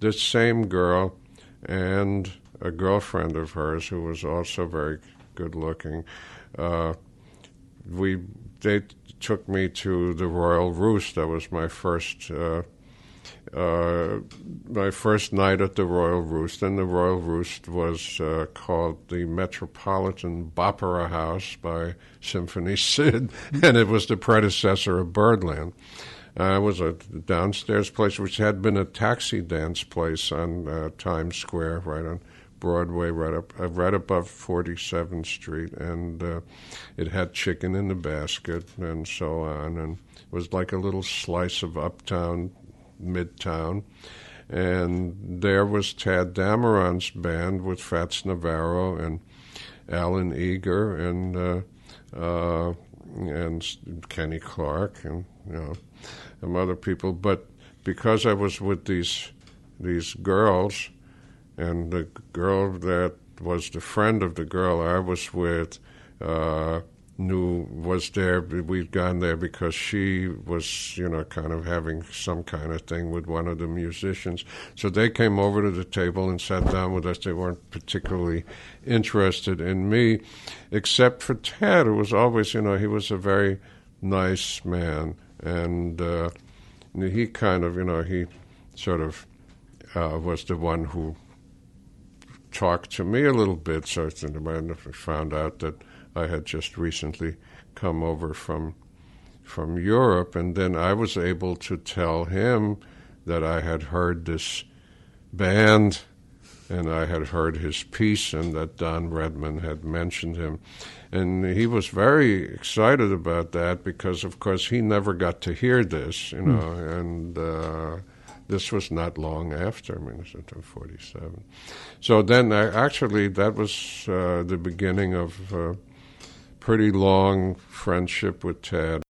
this same girl and a girlfriend of hers who was also very good looking. They took me to the Royal Roost. That was my first night at the Royal Roost, and the Royal Roost was called the Metropolitan Opera House by Symphony Sid, and it was the predecessor of Birdland. It was a downstairs place which had been a taxi dance place on Times Square, right on Broadway, right above 47th Street, and it had chicken in the basket and so on, and it was like a little slice of uptown, midtown. And there was Tad Dameron's band with Fats Navarro and Alan Eager and Kenny Clark and some other people. But because I was with these girls, and the girl that was the friend of the girl I was with was there. We'd gone there because she was, kind of having some kind of thing with one of the musicians. So they came over to the table and sat down with us. They weren't particularly interested in me, except for Ted, who was always, he was a very nice man. And he kind of, he sort of was the one who talked to me a little bit. So I found out that I had just recently come over from Europe, and then I was able to tell him that I had heard this band and I had heard his piece and that Don Redman had mentioned him. And he was very excited about that because, of course, he never got to hear this, and this was not long after. I mean, it was in 47. So then, that was the beginning of a pretty long friendship with Ted.